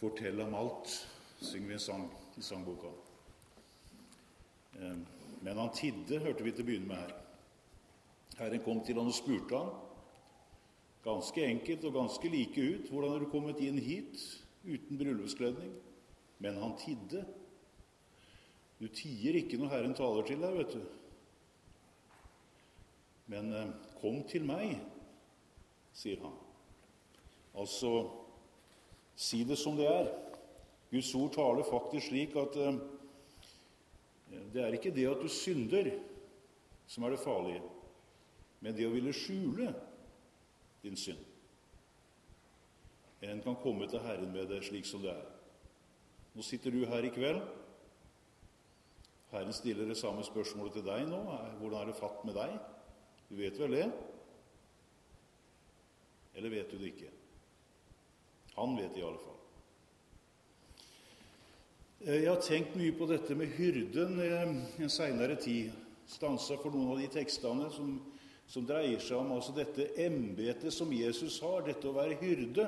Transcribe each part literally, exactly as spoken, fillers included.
Fortell om alt, synger vi en sang i sangboka. Men han tidde, hørte vi til å begynne med her. Herren kom til han og spurte han, ganske enkelt og ganske like ut, hvordan har du kommet inn hit uten bryllupskledning? Men han tidde. Du tier ikke når Herren taler til deg, vet du. Men kom til meg, sier han. Altså, si det som det er. Guds ord taler faktisk slik at eh, det er ikke det at du synder som er det farlige, men det å ville skjule din synd. En kan komme til Herren med det slik som det er. Nå sitter du her i kveld. Herren stiller det samme spørsmålet til deg nå. Hvordan er det fatt med deg? Du vet vel det? Eller vet du det ikke? Han vet i alle fall. Jeg har tenkt mye på dette med hyrden en senere tid. Stanset for noen av de tekstene som, som dreier seg om altså dette embetet som Jesus har, dette å være hyrde.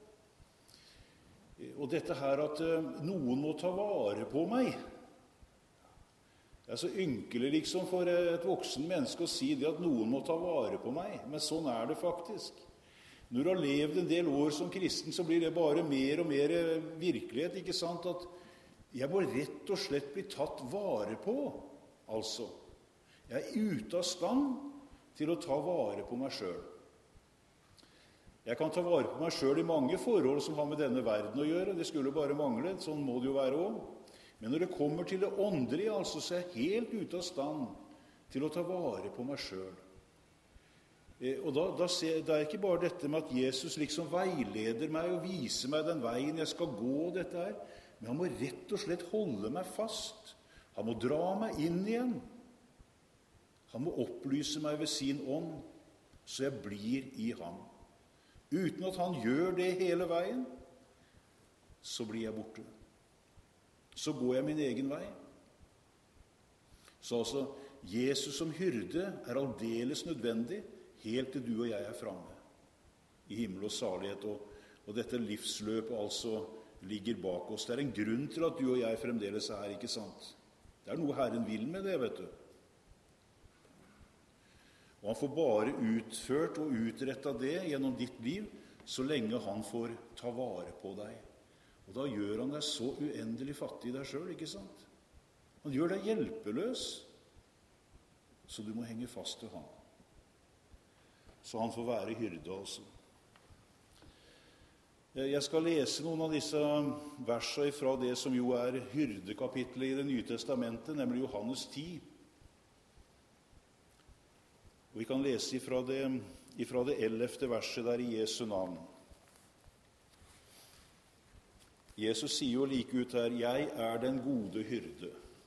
Og dette her at noen må ta vare på meg. Det er så ynkelig liksom for et voksen menneske å si det at noen må ta vare på meg, men sånn er det faktisk. Når du har levd en del år som kristen, så blir det bare mer og mer virkelighet, ikke sant? At jeg må rett og slett bli tatt vare på, altså. Jeg er ute av stand til å ta vare på meg selv. Jeg kan ta vare på meg selv i mange forhold som har med denne verden å gjøre. Det skulle bare mangle, sånn må det jo være også. Men når det kommer til det åndelige, altså, så er jeg helt ute av stand til å ta vare på meg selv. Og da, da ser, det er ikke bare dette med at Jesus liksom veileder meg og viser meg den veien jeg skal gå, dette her, men han må rett og slett holde meg fast. Han må dra meg inn igjen. Han må opplyse meg ved sin ånd, så jeg blir i ham. Uten at han gjør det hele veien, så blir jeg borte. Så går jeg min egen vei. Så altså, Jesus som hyrde er aldeles nødvendig, helt til du og jeg er framme i himmel og salighet, og, og dette livsløpet altså ligger bak oss. Det er en grunn til at du og jeg fremdeles er her, ikke sant? Det er noe Herren vil med det, vet du. Og han får bare utført og utrettet det gjennom ditt liv, så lenge han får ta vare på deg. Og da gjør han deg så uendelig fattig i deg selv, ikke sant? Han gjør deg hjelpeløs, så du må henge fast til ham. Så han får være hyrde også. Jeg skal lese noen av disse versene fra det som jo er hyrdekapitlet i det nye testamentet, nemlig Johannes ti. Og vi kan lese ifra det, ifra det ellevte verset der i Jesu navn. Jesus sier jo like ut her, «Jeg er den gode hyrde».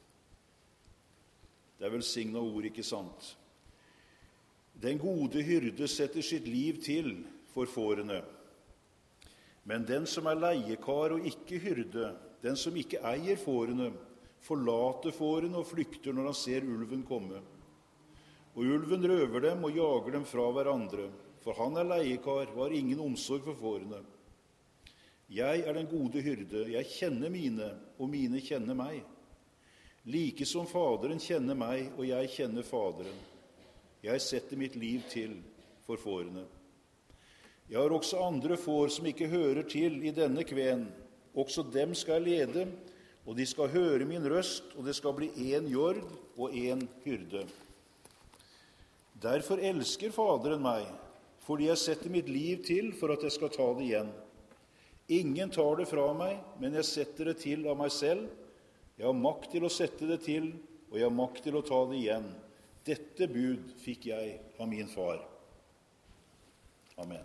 Det er velsignet ord, ikke sant? Den gode hyrde setter sitt liv til for fårene. Men den som er leiekar og ikke hyrde, den som ikke eier fårene, forlater fårene og flykter når han ser ulven komme. Og ulven røver dem og jager dem fra hverandre, for han er leiekar og har ingen omsorg for fårene. Jeg er den gode hyrde, jeg kjenner mine, og mine kjenner meg. Like som Faderen kjenner meg, og jeg kjenner Faderen. Jeg setter mitt liv til for fårene. Jeg har også andre får som ikke hører til i denne kven. Også dem skal jeg lede, og de skal høre min røst, og det skal bli en jord og en hyrde. Derfor elsker Faderen meg, fordi jeg setter mitt liv til for at jeg skal ta det igjen. Ingen tar det fra meg, men jeg setter det til av meg selv. Jeg har makt til å sette det til, og jeg har makt til å ta det igjen. Dette bud fikk jeg av min far. Amen.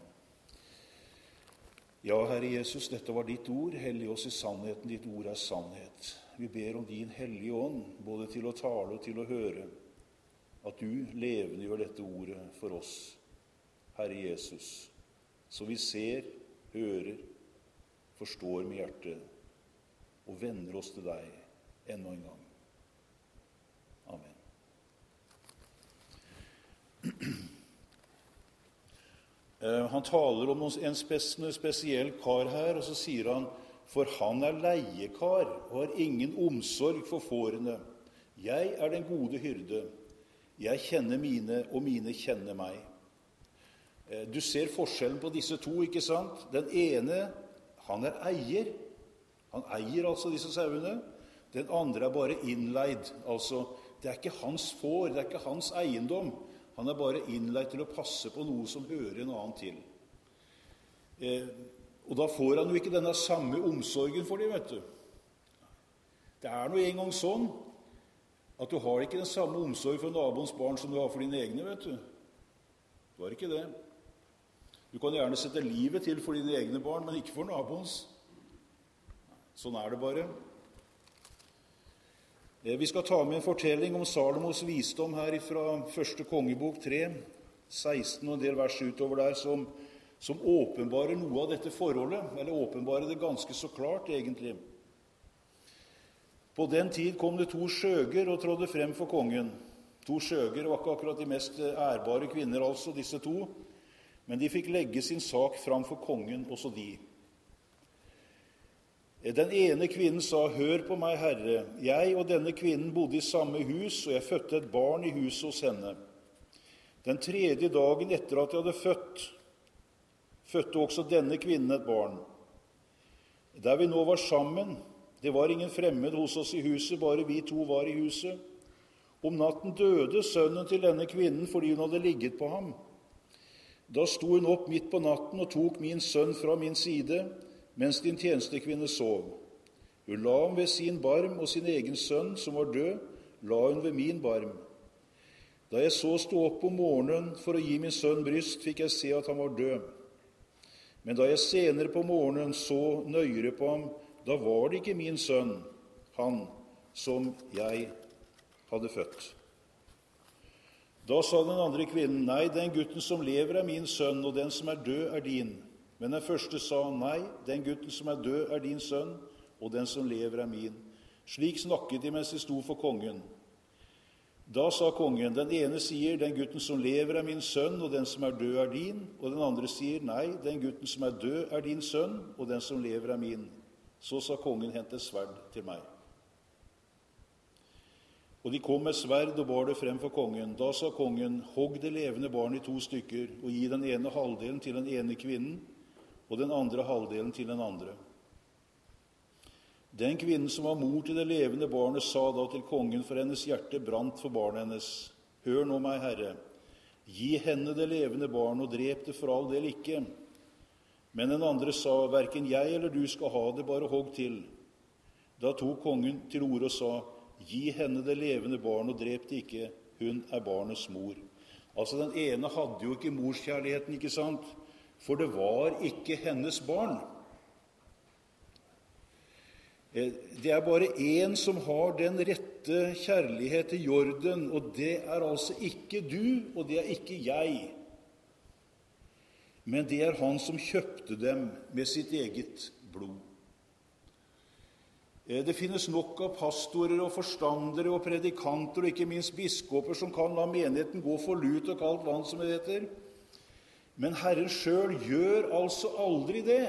Ja, Herre Jesus, dette var ditt ord. Hellig oss i sannheten. Ditt ord er sannhet. Vi ber om din hellige ånd, både til å tale og til å høre, at du levendegjør dette ordet for oss, Herre Jesus, så vi ser, hører, forstår med hjertet og vender oss til deg enda en gang. Amen. Han taler om en spesiell kar her, og så sier han, for han er leiekar og har ingen omsorg for fårene. Jeg er den gode hyrde. Jeg kjenner mine, og mine kjenner meg. Du ser forskjellen på disse to, ikke sant? Den ene, han er eier. Han eier altså disse sauene. Den andre er bare innleid. Altså, det er ikke hans får, det er ikke hans eiendom. Han er bare innleid til å passe på noe som hører en annen til. Eh, og da får han jo ikke denne samme omsorgen for dem, vet du. Det er nå en gang sånn at du har ikke den samme omsorg for naboens barn som du har for dine egne, vet du. Du har ikke det. Du kan gjerne sette livet til for dine egne barn, men ikke for naboens. Sånn er det bare. Vi skal ta med en fortelling om Salomos visdom her fra første kongebok tre, seksten og en del vers utover der, som, som åpenbarer noe av dette forholdet, eller åpenbarer det ganske så klart, egentlig. På den tid kom det to skjøger og trådde frem for kongen. To skjøger var ikke akkurat de mest ærbare kvinner, altså, disse to, men de fikk legge sin sak fram for kongen, også de. Den ene kvinnen sa, hør på meg, Herre, jeg og denne kvinnen bodde i samme hus, og jeg fødte et barn i huset hos henne. Den tredje dagen etter at jeg hadde født, fødte også denne kvinnen et barn. Der vi nå var sammen, det var ingen fremmed hos oss i huset, bare vi to var i huset. Om natten døde sønnen til denne kvinnen fordi hun hadde ligget på ham. Da sto hun opp midt på natten og tok min sønn fra min side, mens din tjenestekvinne sov. Hun la ham ved sin barm, og sin egen sønn, som var død, la hun ved min barm. Da jeg så stod opp om morgenen for å gi min sønn bryst, fikk jeg se at han var død. Men da jeg senere på morgenen så nøyere på ham, da var det ikke min sønn, han som jeg hadde født. Da sa den andre kvinnen, nei, den gutten som lever er min sønn, og den som er død er din. Men den første sa, nei, den gutten som er død er din sønn, og den som lever er min. Slik snakket de mens de sto for kongen. Da sa kongen, den ene sier, den gutten som lever er min sønn, og den som er død er din. Og den andre sier, nei, den gutten som er død er din sønn, og den som lever er min. Så sa kongen, hent et sverd til meg. Og de kom med sverd og bar det frem for kongen. Da sa kongen, hogg det levende barn i to stykker, og gi den ene halvdelen til den ene kvinnen, og den andre halvdelen til den andre. Den kvinnen som var mor til det levende barnet, sa da til kongen, for hennes hjerte brant for barnet hennes. Hør nå meg, Herre, gi henne det levende barn, og drep det for all del ikke. Men den andre sa, hverken jeg eller du skal ha det, bare hogg til. Da tok kongen til orde og sa, gi henne det levende barn, og drep det ikke, hun er barnets mor. Altså, den ene hadde jo ikke morskjærligheten, ikke sant? For det var ikke hennes barn. Det er bare en som har den rette kjærlighet til jorden, og det er altså ikke du, og det er ikke jeg. Men det er han som kjøpte dem med sitt eget blod. Det finnes nok av pastorer og forstandere og predikanter og ikke minst biskoper som kan la menigheten gå for lut og kaldt vann, som det heter. Men Herren selv gjør altså aldri det.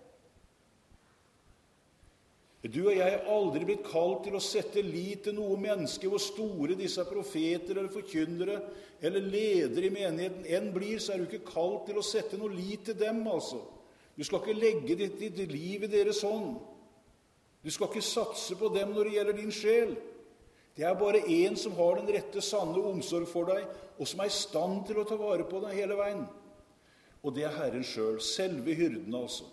Du og jeg er aldri blitt kalt til å sette lit til noe menneske, hvor store disse profeter eller forkynnere eller ledere i menigheten enn blir, så er du ikke kalt til å sette noe lit til dem, altså. Du skal ikke legge ditt, ditt liv i deres hånd. Du skal ikke satse på dem når det gjelder din sjel. Det er bare en som har den rette, sanne omsorg for deg, og som er i stand til å ta vare på deg hele veien. Og det er Herren selv, selve hyrden, altså.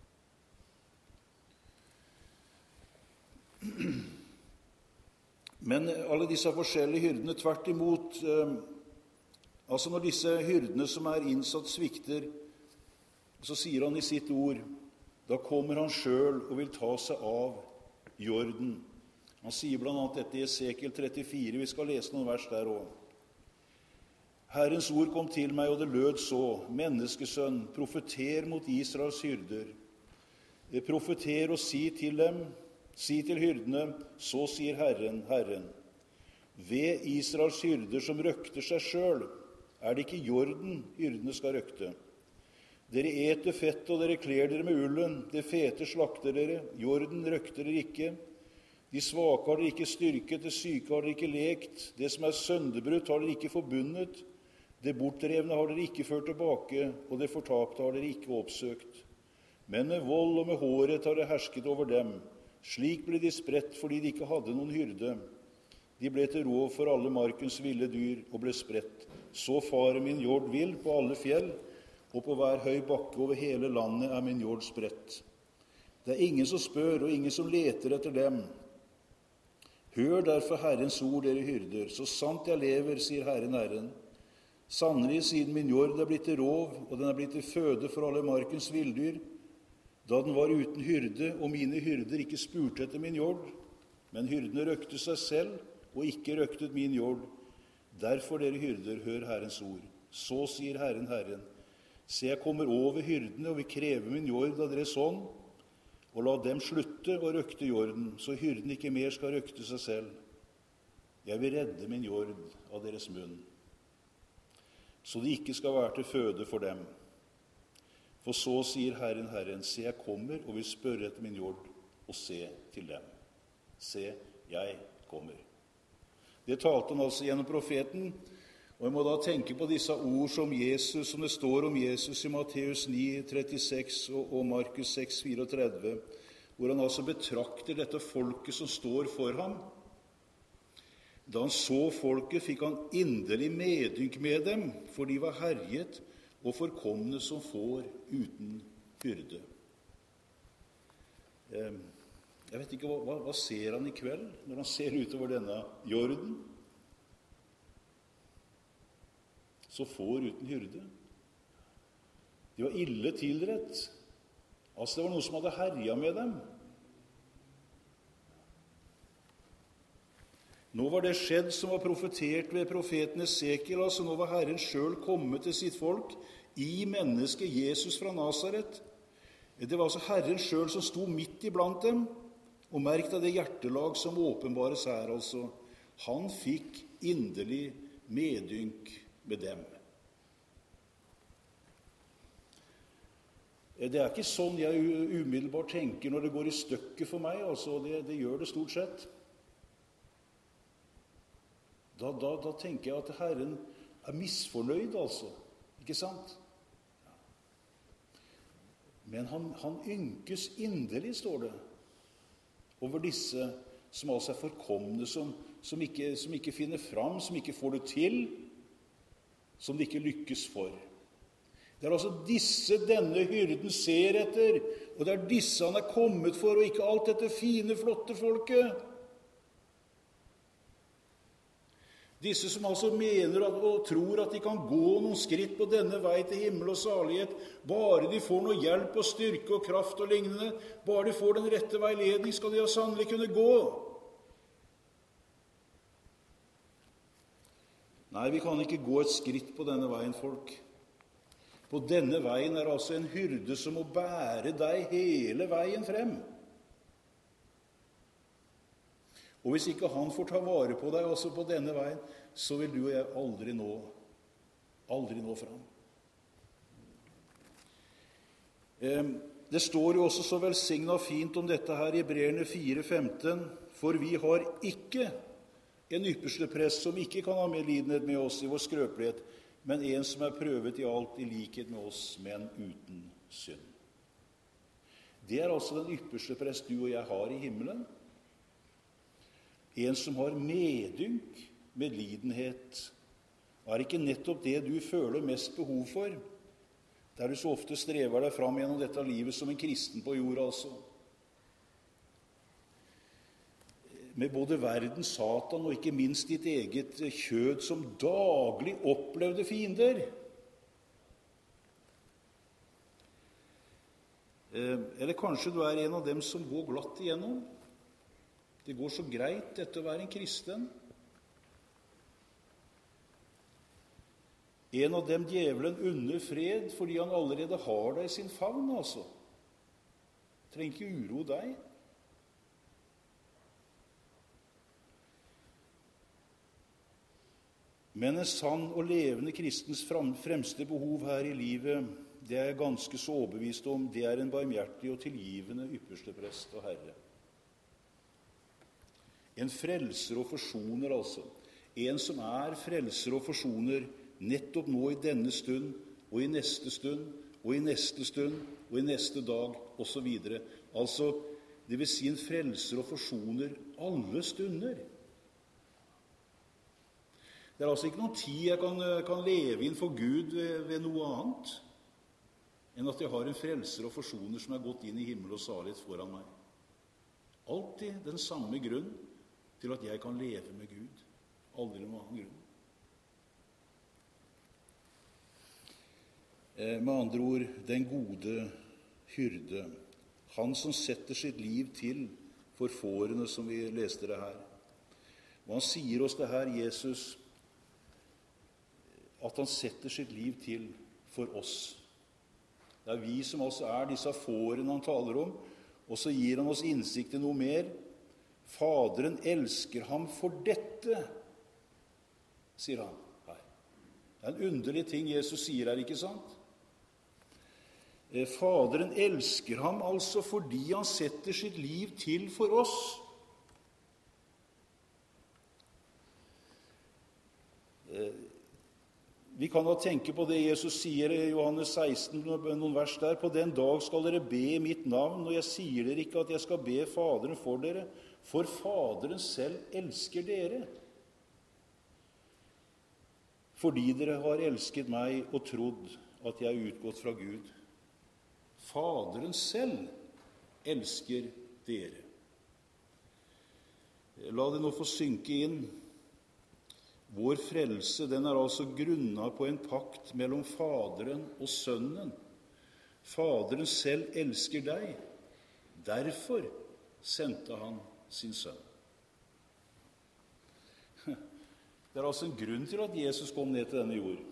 Men alle disse forskjellige hyrdene, tvert imot, eh, altså når disse hyrdene som er innsatt svikter, så sier han i sitt ord, da kommer han selv og vil ta seg av jorden. Han sier blant annet dette i Esekiel trettifire, vi skal lese noen vers der også. Herrens ord kom til meg, og det lød så, menneskesønn, profeter mot Israels hyrder. Profeter og si til dem, si til hyrdene, så sier Herren, Herren, ved Israels hyrder som røkter seg selv, er det ikke jorden hyrdene skal røkte. Dere eter fett, og dere kler dere med ullen. Det fete slakter dere, jorden røkter dere ikke. De svake har dere ikke styrket, det syke har dere ikke lekt. Det som er sønderbrutt har dere ikke forbundet. Det bortrevne har dere ikke ført tilbake, og det fortapte har dere ikke oppsøkt. Men med vold og med hårhet har dere hersket over dem. Slik ble de spredt fordi de ikke hadde noen hyrde. De ble til rov for alle markens ville dyr og ble spredt. Så farer min jord vill på alle fjell, og på hver høy bakke over hele landet er min jord spredt. Det er ingen som spør, og ingen som leter etter dem. Hør derfor Herrens ord, dere hyrder. Så sant jeg lever, sier Herren, Herren. Sannelig, siden min jord er blitt til rov, og den er blitt til føde for alle markens villdyr, da den var uten hyrde, og mine hyrder ikke spurte etter min jord, men hyrdene røkte seg selv, og ikke røktet min jord. Derfor, dere hyrder, hør Herrens ord. Så sier Herren, Herren. Se, jeg kommer over hyrdene og vil kreve min jord av deres hånd, og la dem slutte å røkte jorden, så hyrden ikke mer skal røkte seg selv. Jeg vil redde min jord av deres munn, så de ikke skal være til føde for dem. For så sier Herren, Herren, se, jeg kommer og vil spørre etter min jord, og se til dem. Se, jeg kommer. Det talte han altså gjennom profeten, og jeg må da tenke på disse ord som Jesus, som det står om Jesus i Matteus ni, trettiseks og, og Markus seks, trettifire, hvor han altså betrakter dette folket som står for ham. Da han så folket, fikk han inderlig medynk med dem, for de var herjet og forkomne som får uten hyrde. Jeg vet ikke, hva, hva ser han i kveld når han ser utover denne jorden? Så får uten hyrde. De var ille tilrett. Altså, det var noe som hadde herjet med dem. Nå var det skjedd som var profetert ved profeten Esekiel, altså nå var Herren selv kommet til sitt folk i mennesket Jesus fra Nazaret. Det var altså Herren selv som sto midt iblant dem, og merkt av det hjertelag som åpenbares her, altså. Han fikk inderlig medynk med dem. Det er ikke sånn jeg umiddelbart tenker når det går i stykket for meg, altså. Det, det gjør det stort sett. Da, da, da tenker jeg at Herren er misfornøyd, altså. Ikke sant? Men han, han ynkes inderlig, står det, over disse som altså er forkomne, som, som, ikke, som ikke finner fram, som ikke får det til, som de ikke lykkes for. Det er altså disse denne hyrden ser etter, og det er disse han er kommet for, og ikke alt dette fine, flotte folket. Disse som altså mener at, og tror at de kan gå noen skritt på denne vei til himmel og salighet, bare de får noe hjelp og styrke og kraft og lignende, bare de får den rette veiledning, skal de ha sannelig kunne gå. Nei, vi kan ikke gå et skritt på denne veien, folk. På denne veien er altså en hyrde som må bære deg hele veien frem. Og hvis ikke han får ta vare på deg også på denne veien, så vil du og jeg aldri nå, aldri nå fram. Det står jo også så velsignet fint om dette her i Hebreerne fire, femten, for vi har ikke en ypperste prest som ikke kan ha medlidenhet med oss i vår skrøpelighet, men en som er prøvet i alt i likhet med oss, men uten synd. Det er altså den ypperste prest du og jeg har i himmelen. En som har medynk, medlidenhet. Er ikke nettopp det du føler mest behov for, der du så ofte strever deg fram gjennom dette livet som en kristen på jord, altså? Med både verden, Satan og ikke minst ditt eget kjød som daglig opplevde fiender. Eller kanskje du er en av dem som går glatt igjennom. Det går så greit dette å være en kristen. En av dem djevelen unner fred fordi han allerede har deg i sin favn, altså. Trenger ikke uro deg. Men en sann og levende kristens fremste behov her i livet, det er jeg ganske så overbevist om, det er en barmhjertig og tilgivende ypperste prest og Herre. En frelser og forsoner, altså. En som er frelser og forsoner nettopp nå i denne stund, og i neste stund, og i neste stund, og i neste dag, og så videre. Altså, det vil si en frelser og forsoner alle stunder. Det er altså ikke noen tid jeg kan, kan leve inn for Gud ved, ved noe annet enn at jeg har en frelser og forsoner som er gått inn i himmel og salighet foran meg. Alltid den samme grunn til at jeg kan leve med Gud. Aldri noen annen grunn. Eh, med andre ord, den gode hyrde, han som setter sitt liv til for fårene, som vi leste det her. Og han sier oss det her, Jesus, at han setter sitt liv til for oss. Det er vi som altså er disse fårene han taler om, og så gir han oss innsikt i noe mer. Faderen elsker ham for dette, sier han her. Det er en underlig ting Jesus sier her, ikke sant? Faderen elsker ham altså fordi han setter sitt liv til for oss. Vi kan da tenke på det Jesus sier i Johannes seksten, noen vers der. På den dag skal dere be i mitt navn, og jeg sier dere ikke at jeg skal be Faderen for dere, for Faderen selv elsker dere. Fordi dere har elsket meg og trodd at jeg er utgått fra Gud. Faderen selv elsker dere. La det nå få synke inn. Vår frelse, den er altså grunnet på en pakt mellom Faderen og Sønnen. Faderen selv elsker deg. Derfor sendte han sin sønn. Det er altså en grunn til at Jesus kom ned til denne jord.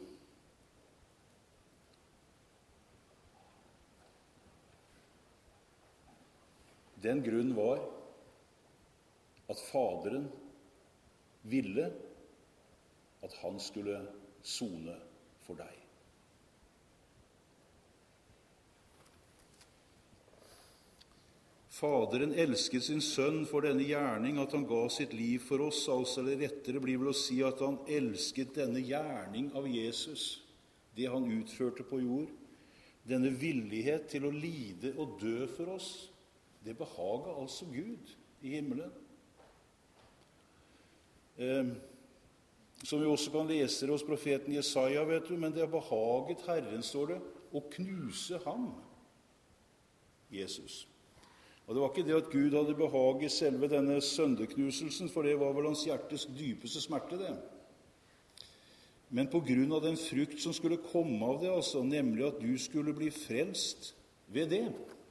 Den grunn var at Faderen ville at han skulle sone for deg. Faderen elsket sin sønn for denne gjerning, at han ga sitt liv for oss, altså eller rettere blir vel å si at han elsket denne gjerning av Jesus, det han utførte på jord, denne villighet til å lide og dø for oss. Det behaget altså Gud i himmelen. Eh, Som vi også kan lese det hos profeten Jesaja, vet du, men det har behaget Herren, står det, å knuse ham, Jesus. Og det var ikke det at Gud hadde behaget selve denne søndeknuselsen, for det var vel hans hjertes dypeste smerte, det. Men på grunn av den frukt som skulle komme av det, altså, nemlig at du skulle bli frelst ved det.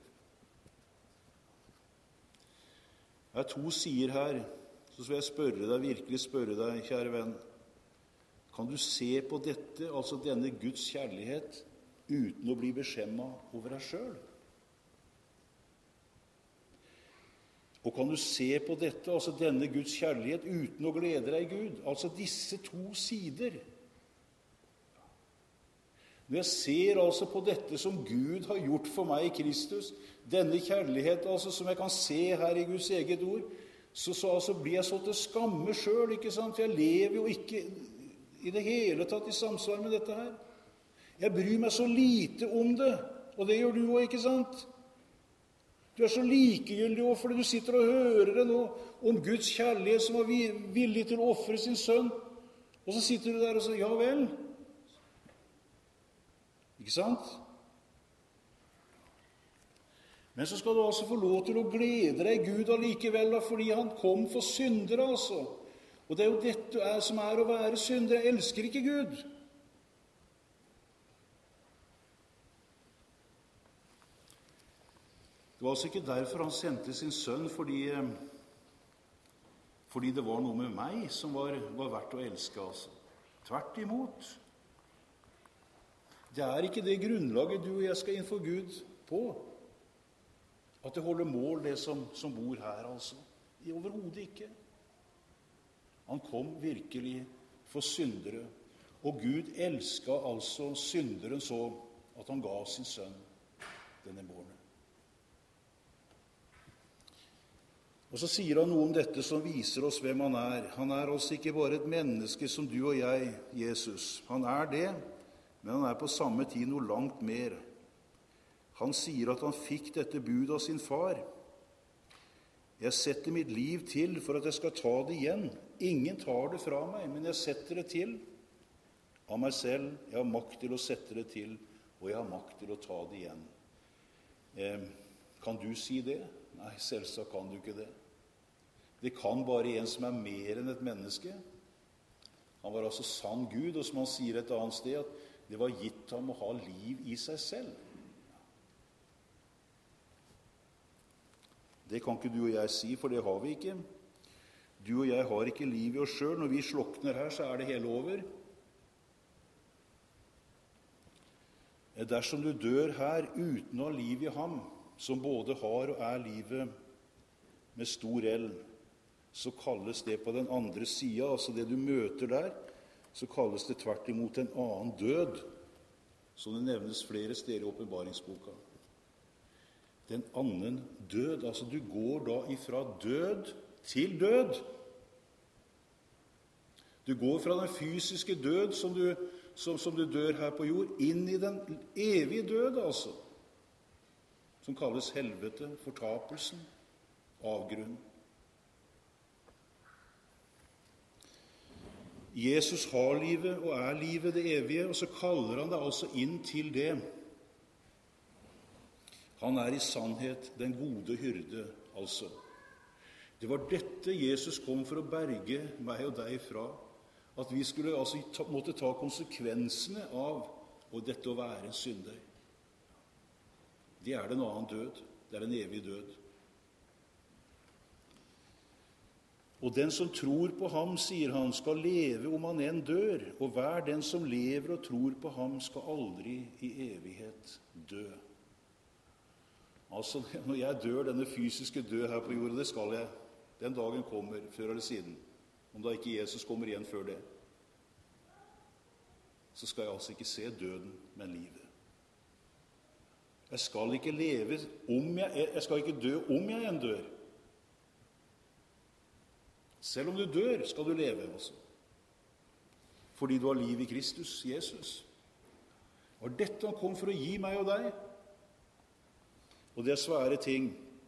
Det er to sider her, så skal jeg spørre deg, virkelig spørre deg, kjære venn. Kan du se på dette, altså denne Guds kjærlighet, uten å bli beskjemmet over deg selv? Og kan du se på dette, altså denne Guds kjærlighet, uten å glede deg i Gud? Altså disse to sider. Når jeg ser altså på dette som Gud har gjort for meg i Kristus, denne kjærlighet altså som jeg kan se her i Guds eget ord, så, så altså blir jeg så til skamme selv, ikke sant? For jeg lever jo ikke i det hele tatt i samsvar med dette her. Jeg bryr meg så lite om det, og det gjør du også, ikke sant? Du er så likegyldig også fordi du sitter og hører det nå om Guds kjærlighet som var villig til å offre sin sønn, og så sitter du der og sier, ja vel. Ikke sant? Men så skal du altså få lov til å glede deg Gud allikevel, fordi han kom for syndere, altså. Og det er jo dette er, som er å være synder. Jeg elsker ikke Gud. Det var altså ikke derfor han sendte sin sønn, fordi, fordi det var noe med meg som var, var verdt å elske. Altså. Tvert imot. Det er ikke det grunnlaget du og jeg skal innfor Gud på. At det holder mål, det som, som bor her, altså. I overhodet ikke. Han kom virkelig for syndere, og Gud elsket altså synderen så at han ga sin sønn denne morgenen. Og så sier han noe om dette som viser oss hvem han er. Han er altså ikke bare et menneske som du og jeg, Jesus. Han er det, men han er på samme tid noe langt mer. Han sier at han fikk dette bud av sin far. Jeg setter mitt liv til for at jeg skal ta det igjen. Ingen tar det fra meg, men jeg setter det til av meg selv. Jeg har makt til å sette det til, og jeg har makt til å ta det igjen. Eh, kan du si det? Nei, selvsagt kan du ikke det. Det kan bare en som er mer enn et menneske. Han var altså sann Gud, og som han sier et annet sted, at det var gitt ham å ha liv i seg selv. Det kan ikke du og jeg si, for det har vi ikke. Du og jeg har ikke liv i oss selv. Når vi slukner her, så er det hele over. Dersom du dør her uten å ha liv i ham, som både har og er livet med stor L, så kalles det på den andre siden, altså det du møter der, så kalles det tvert imot en annen død, som det nevnes flere steder i åpenbaringsboka. Den annen død, altså du går da ifra død til død. Du går fra den fysiske død som du, som, som du dør her på jord, inn i den evige død, altså, som kalles helvete, fortapelsen, avgrunn. Jesus har livet og er livet, det evige, og så kaller han det altså inn til det. Han er i sannhet den gode hyrde, altså. Det var dette Jesus kom for å berge meg og deg fra, at vi skulle altså ta, måtte ta konsekvensene av og dette å være en synder. Det er den annen død, det er en evig død. Og den som tror på ham, sier han, skal leve om han enn dør, og hver den som lever og tror på ham skal aldri i evighet dø. Altså, når jeg dør denne fysiske død her på jorda, det skal jeg. Den dagen kommer, før eller siden. Om da ikke Jesus kommer igjen før det, så skal jeg altså ikke se døden, men livet. Jeg skal ikke leve om jeg, jeg skal ikke dø om jeg enn dør. Selv om du dør, skal du leve, altså. Fordi du har liv i Kristus, Jesus. Og dette han kom for å gi meg og deg. Og det er svære ting.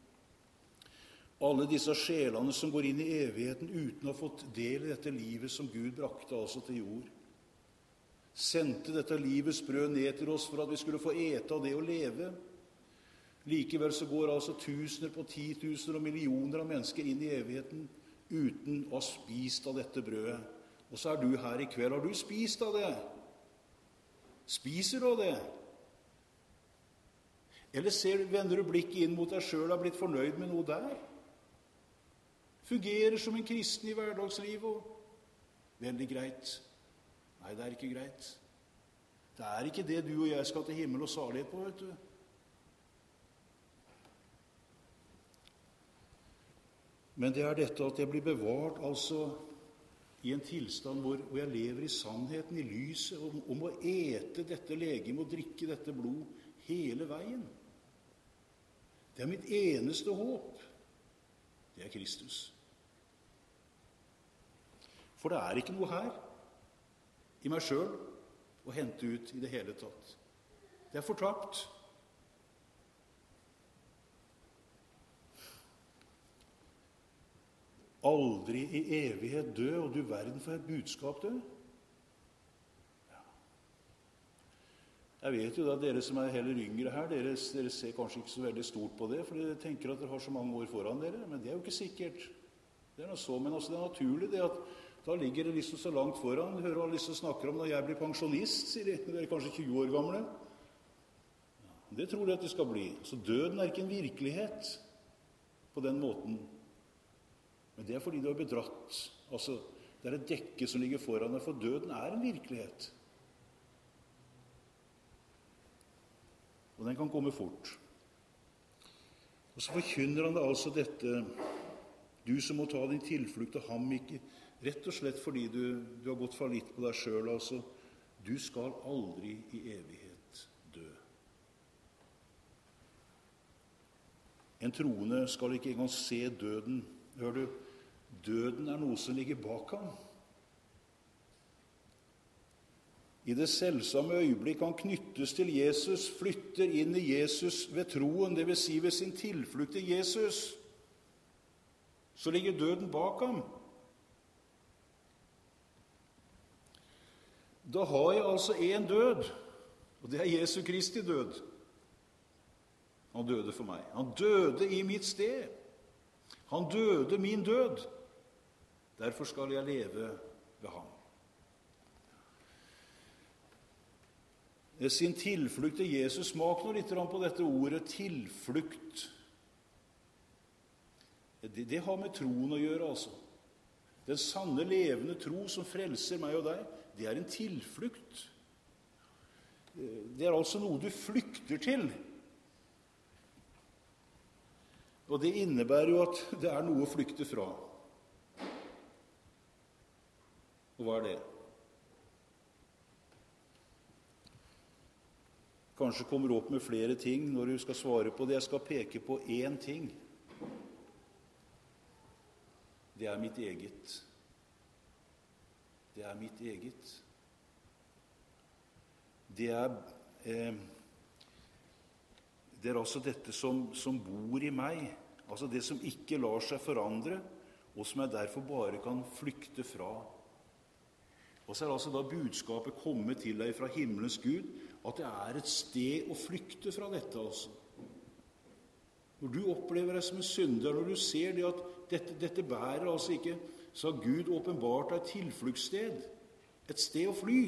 Alle disse sjelene som går inn i evigheten uten å ha fått del i dette livet som Gud brakte altså til jord. Sendte dette livets brød ned til oss for at vi skulle få ete av det og leve. Likevel så går altså tusener på titusener og millioner av mennesker inn i evigheten uten å ha spist av dette brødet. Og så er du her i kveld. Har du spist av det? Spiser du av det? Eller ser, vender du blikket inn mot deg selv og har blitt fornøyd med noe der? Fungerer som en kristen i hverdagslivet og veldig greit. Nei, det er ikke greit. Det er ikke det du og jeg skal til himmel og salighet på, vet du. Men det er dette at jeg blir bevart altså i en tilstand hvor, hvor jeg lever i sannheten, i lyset, om, om å ete dette legeme og drikke dette blod hele veien. Det er mitt eneste håp. Det er Kristus. For det er ikke noe her i meg selv å hente ut i det hele tatt. Det er fortapt. Aldri i evighet dø, og du verden for et budskap, du. Ja. Jeg vet jo da, dere som er heller yngre her, dere, dere ser kanskje ikke så veldig stort på det, for dere tenker at dere har så mange år foran dere, men det er jo ikke sikkert. Det er noe så, men altså det er naturlig det at da ligger det liksom så langt foran. Du hører hva liksom snakker om når jeg blir pensjonist, sier de. Dere er kanskje tjue år gamle. Ja, det tror de at det skal bli. Så døden er ikke en virkelighet på den måten. Men det er fordi du har bedratt. Altså, det er et dekke som ligger foran deg, for døden er en virkelighet. Og den kan komme fort. Og så forkynner han det altså dette, du som må ta din tilflukt til ham, ikke rett og slett fordi du, du har gått fallitt på deg selv, altså, du skal aldri i evighet dø. En troende skal ikke engang se døden. Hør du, døden er noe som ligger bak ham. I det selvsamme øyeblikk han knyttes til Jesus, flytter inn i Jesus ved troen, det vil si ved sin tilflukt til Jesus, så ligger døden bak ham. Da har jeg altså en død, og det er Jesu Kristi død. Han døde for meg. Han døde i mitt sted. Han døde min død. Derfor skal jeg leve ved ham. Sin tilflukt til Jesus, smak nå litt på dette ordet tilflukt. Det, det har med troen å gjøre, altså. Den sanne, levende tro som frelser meg og deg, det er en tilflukt. Det er altså noe du flykter til. Og det innebærer jo at det er noe å flykte fra. Og hva er det? Kanskje kommer du opp med flere ting når du skal svare på det. Jeg skal peke på én ting. Det er mitt eget. Det er mitt eget. Det er, eh, det er altså dette som, som bor i meg, altså det som ikke lar seg forandre, og som jeg derfor bare kan flykte fra. Og så er altså da budskapet kommet til deg fra himmelens Gud, at det er et sted å flykte fra dette, altså. Når du opplever deg som en synder, når du ser det at dette, dette bærer altså ikke, så har Gud åpenbart et tilfluktssted, et sted å fly.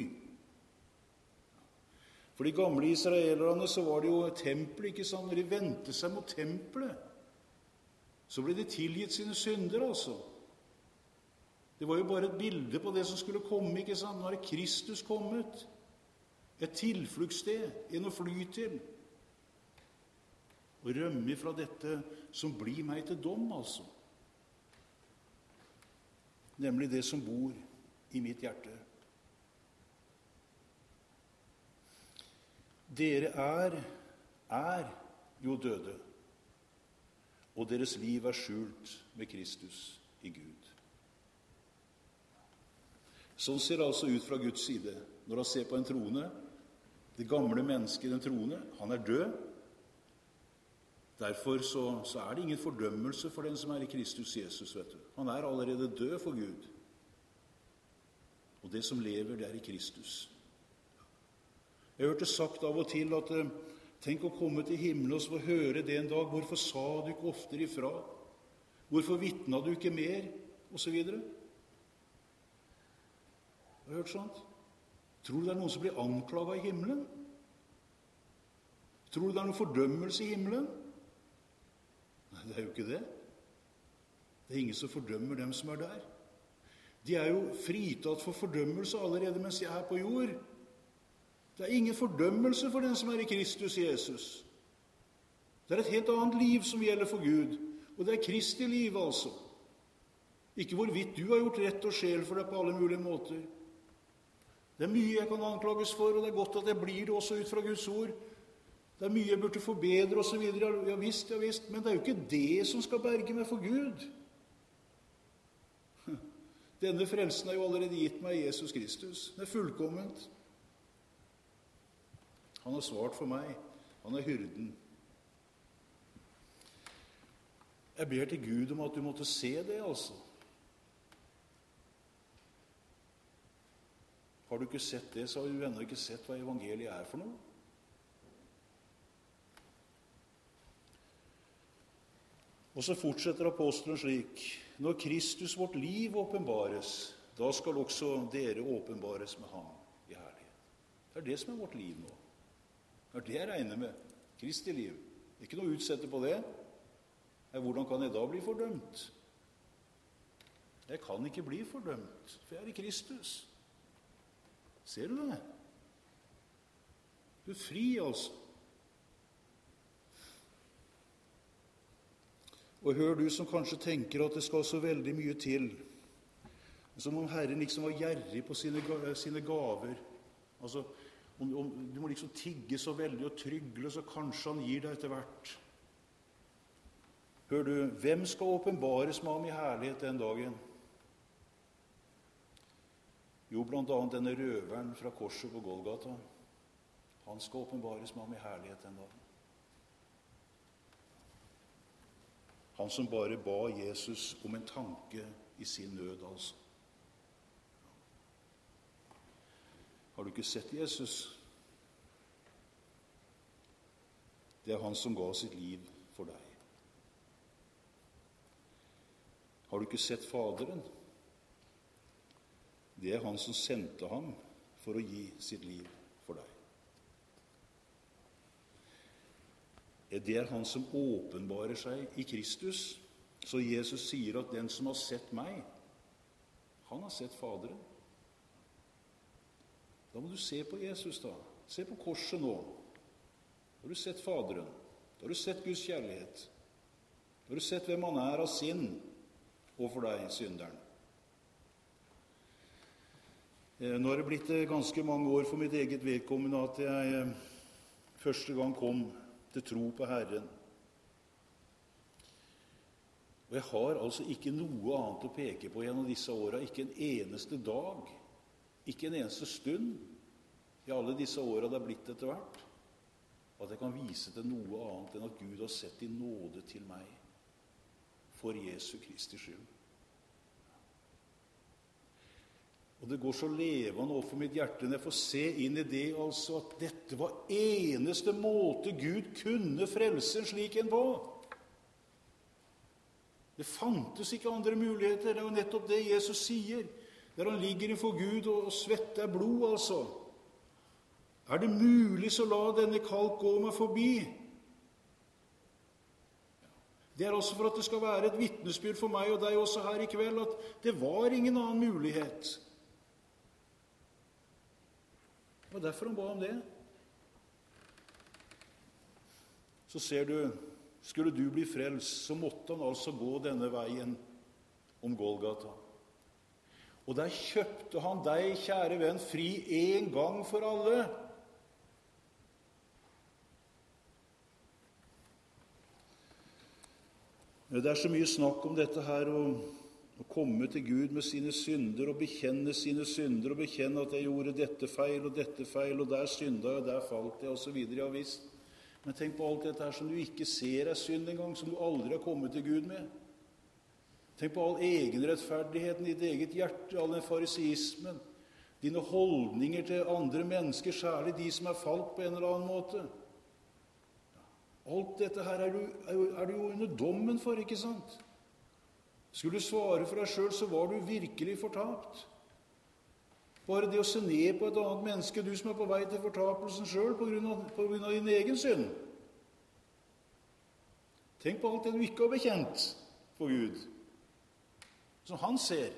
For de gamle israelerne så var det jo et tempel, ikke sant? Når de vendte seg mot tempelet, så ble de tilgitt sine synder, altså. Det var jo bare et bilde på det som skulle komme, ikke sant? Nå er det Kristus kommet. Et tilfluktssted, en å fly til. Og rømme fra dette som blir meg til dom, altså. Nemlig det som bor i mitt hjerte. Dere er, er jo døde, og deres liv er skjult med Kristus i Gud. Sånn ser det altså ut fra Guds side. Når han ser på en troende, det gamle mennesket, den troende, han er død. Derfor så, så er det ingen fordømmelse for den som er i Kristus Jesus, vet du. Han er allerede død for Gud. Og det som lever, det er i Kristus. Jeg hørte sagt av og til at tenk å komme til himmelen og så få høre det en dag. Hvorfor sa du ikke oftere ifra? Hvorfor vitnet du ikke mer? Og så videre. Har du hørt sånt? Tror du det er noen som blir anklaget i himmelen? Tror du det er noen fordømmelse i himmelen? Nei, det er jo ikke det. Det er ingen som fordømmer dem som er der. De er jo fritatt for fordømmelse allerede mens de er på jord. Det er ingen fordømmelse for den som er i Kristus Jesus. Det er et helt annet liv som gjelder for Gud. Og det er Kristi liv, altså. Ikke hvorvidt du har gjort rett og sjel for deg på alle mulige måter. Det er mye jeg kan anklages for, og det er godt at jeg blir det også ut fra Guds ord. Det er mye jeg burde forbedre, og så videre. Ja visst, ja visst. Men det er jo ikke det som skal berge meg for Gud. Denne frelsen er jo allerede gitt meg i Jesus Kristus. Det er fullkomment. Han har svart for meg. Han er hyrden. Jeg ber til Gud om at du måtte se det, altså. Har du ikke sett det, så har du ennå ikke sett hva evangeliet er for noe. Og så fortsetter apostelen slik: når Kristus vårt liv åpenbares, da skal også dere åpenbares med ham i herlighet. Det er det som er vårt liv nå. Det er det jeg regner med. Kristi liv. Ikke noe utsette på det. Hvordan kan jeg da bli fordømt? Jeg kan ikke bli fordømt, for jeg er i Kristus. Ser du det? Du er fri, altså. Og hør, du som kanskje tenker at det skal så veldig mye til, som om Herren liksom var gjerrig på sine, sine gaver. Altså, om, om, du må liksom tigge så veldig og trygle, så kanskje han gir deg etter hvert. Hør du, hvem skal åpenbares meg om i herlighet den dagen? Jo, blant annet denne røveren fra korset på Golgata. Han skal åpenbares meg om i herlighet den dagen. Han som bare ba Jesus om en tanke i sin nød, altså. Har du ikke sett Jesus? Det er han som ga sitt liv for deg. Har du ikke sett Faderen? Det er han som sendte ham for å gi sitt liv for deg. Det er han som åpenbarer seg i Kristus. Så Jesus sier at den som har sett meg, han har sett Faderen. Da må du se på Jesus da. Se på korset nå. Da har du sett Faderen. Da har du sett Guds kjærlighet. Da har du sett hvem han er av sinn overfor deg, synderen. Nå har det blitt ganske mange år for mitt eget vedkommende at jeg første gang kom til tro på Herren. Og jeg har altså ikke noe annet å peke på gjennom disse årene, ikke en eneste dag, ikke en eneste stund i alle disse årene det har blitt etter hvert, at jeg kan vise til noe annet enn at Gud har sett i nåde til meg for Jesu Kristi skyld. Og det går så levende opp for mitt hjerte når jeg får se inn i det, altså at dette var eneste måte Gud kunne frelse en slik en på. Det fantes ikke andre muligheter. Det er jo nettopp det Jesus sier, der han ligger innenfor Gud og svetter blod, altså. Er det mulig, så la denne kalk gå meg forbi. Det er altså for at det skal være et vitnesbyrd for meg og deg også her i kveld, at det var ingen annen mulighet. Det var derfor han ba om det. Så ser du, skulle du bli frelst, så måtte han altså gå denne veien om Golgata. Og der kjøpte han deg, kjære venn, fri en gang for alle. Det er så mye snakk om dette her, å komme til Gud med sine synder, og bekjenne sine synder, og bekjenne at jeg gjorde dette feil, og dette feil, og der synda jeg, og der falt jeg, og så videre, ja visst. Men tenk på alt dette her som du ikke ser er synd engang, som du aldri har kommet til Gud med. Tenk på all egenrettferdigheten i ditt eget hjerte, all den fariseismen, dine holdninger til andre mennesker, særlig de som er falt på en eller annen måte. Alt dette her er du, er du jo under dommen for, ikke sant? Skulle du svare for deg selv, så var du virkelig fortapt. Bare det å se ned på et annet menneske, du som er på vei til fortapelsen selv, på grunn av, på grunn av din egen synd. Tenk på alt det du ikke har bekjent for Gud, som han ser.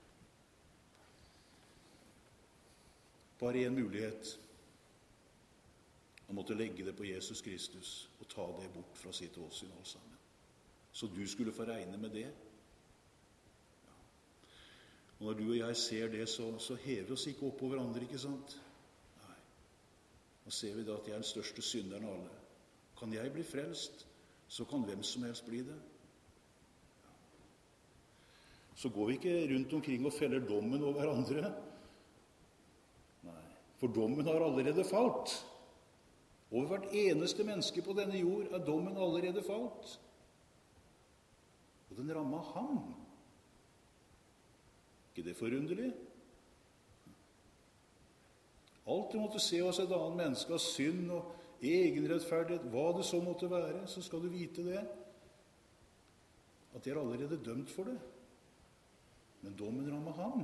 Bare en mulighet. Han måtte legge det på Jesus Kristus og ta det bort fra sitt åsyn alle sammen. Så du skulle få regne med det. Ja. Og når du og jeg ser det, så, så hever vi oss ikke opp på hverandre, ikke sant? Nei. Nå ser vi da at jeg er den største synderen av alle. Kan jeg bli frelst, så kan hvem som helst bli det. Ja. Så går vi ikke rundt omkring og feller dommen over hverandre. Nei, for dommen har allerede falt. Over hvert eneste menneske på denne jord er dommen allerede falt. Og den rammet ham. Ikke det forunderlig? Alt du måtte se hos et annet menneske av synd og egenrettferdighet, hva det så måtte være, så skal du vite det. At de er allerede dømt for det. Men dommen rammet ham.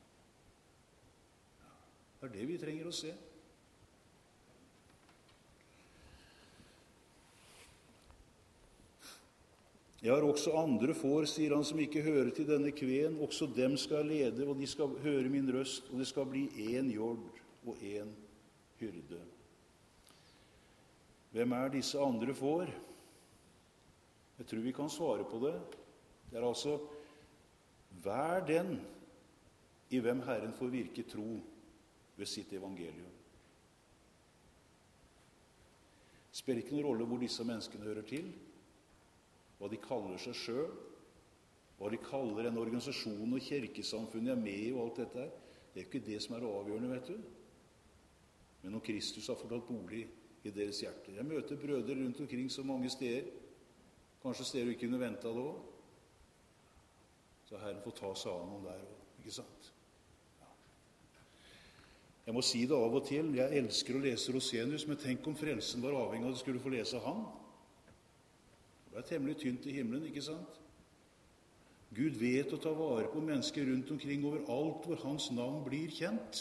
Det er det vi trenger å se. Jeg har også andre får, sier han, som ikke hører til denne kven. Også dem skal jeg lede, og de skal høre min røst, og det skal bli en jord og en hyrde. Hvem er disse andre får? Jeg tror vi kan svare på det. Det er altså hver den i hvem Herren får virke tro ved sitt evangelium. Det spiller ikke noen rolle hvor disse menneskene hører til. hva de kaller seg sjøl, hva de kaller en organisasjon og kirkesamfunn er med i og alt dette her. Det er ikke det som er avgjørende, vet du. Men om Kristus har fått tatt bolig i deres hjerter. Jeg møter brødre rundt omkring så mange steder. Kanskje steder vi kunne vente det også. Så Herren får ta seg av noen der også, ikke sant? Ja. Jeg må si det av og til. Jeg elsker å lese Rosenius, men tenk om frelsen var avhengig av at du skulle få lese han. Det er temmelig tynt i himmelen, ikke sant? Gud vet å ta vare på mennesker rundt omkring overalt hvor hans navn blir kjent.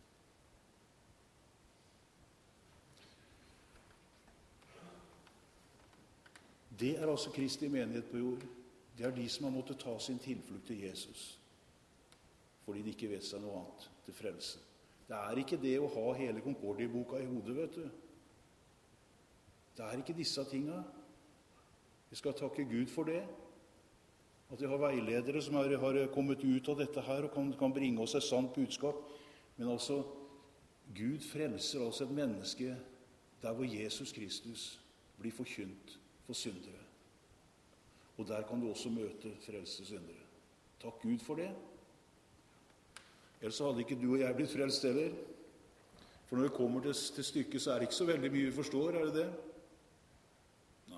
Det er altså Kristi menighet på jord. Det er de som har måttet ta sin tilflukt til Jesus, fordi de ikke vet seg noe annet til frelse. Det er ikke det å ha hele Concordia-boka i hodet, vet du. Det er ikke disse tingene. Vi skal takke Gud for det. At vi har veiledere som har, har kommet ut av dette her og kan, kan bringe oss et sant budskap. Men altså, Gud frelser altså et menneske der hvor Jesus Kristus blir forkynt for syndere. Og der kan du også møte frelse syndere. Takk Gud for det. Ellers hadde ikke du og jeg blitt frelst heller. For når det kommer til, til stykket, så er det ikke så veldig mye vi forstår, er det det? Nei.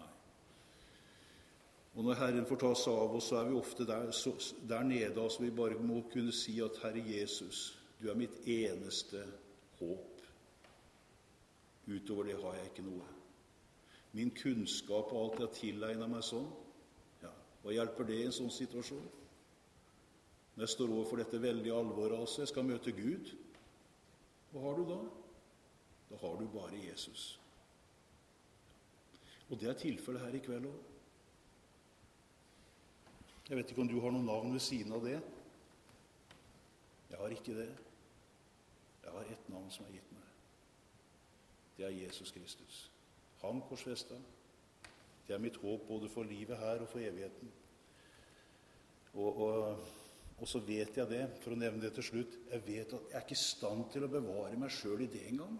Og når Herren får ta seg av oss, så er vi ofte der, så, der nede, altså vi bare må kunne si at Herre Jesus, du er mitt eneste håp. Utover det har jeg ikke noe. Min kunnskap og alt jeg har tilegnet meg sånn, ja, hva hjelper det i en sånn situasjon? Når jeg står overfor dette veldige alvoret, altså, jeg skal møte Gud, hva har du da? Da har du bare Jesus. Og det er tilfellet her i kveld også. Jeg vet ikke om du har noen navn ved siden av det. Jeg har ikke det. Jeg har ett navn som er gitt meg. Det er Jesus Kristus. Han korsfestet. Det er mitt håp både for livet her og for evigheten. Og, og, og så vet jeg det, for å nevne det til slutt, jeg vet at jeg er ikke i stand til å bevare meg selv i det engang.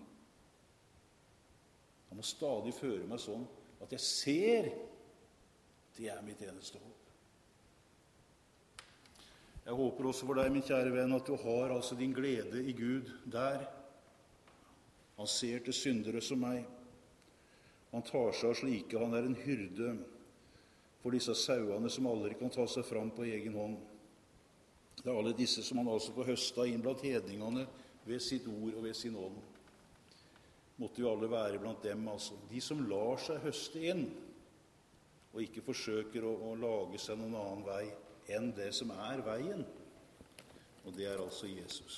Jeg må stadig føre meg sånn at jeg ser det er mitt eneste håp. Jeg håper også for deg, min kjære venn, at du har altså din glede i Gud der. Han ser til syndere som meg. Han tar seg av slike, han er en hyrde for disse sauene som aldri kan ta seg fram på egen hånd. Det er alle disse som han altså får høsta inn blant hedningene ved sitt ord og ved sin ånd. Måtte jo alle være blant dem, altså. De som lar seg høste inn, og ikke forsøker å, å lage seg noen annen vei enn det som er veien. Og det er altså Jesus.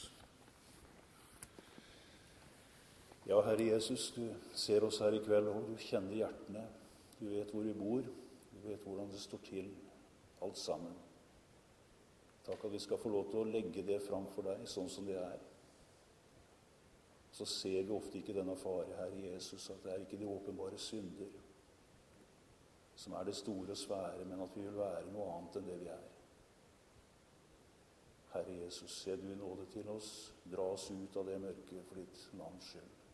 Ja, Herre Jesus, du ser oss her i kveld, og du kjenner hjertene. Du vet hvor vi bor, du vet hvordan det står til, alt sammen. Takk at vi skal få lov til å legge det fram for deg, sånn som det er. Så ser vi ofte ikke denne fare, Herre Jesus, at det er ikke de åpenbare synder som er det store og svære, men at vi vil være noe annet enn det vi er. Herre Jesus, se du i nåde til oss, dra oss ut av det mørket for ditt navns skyld.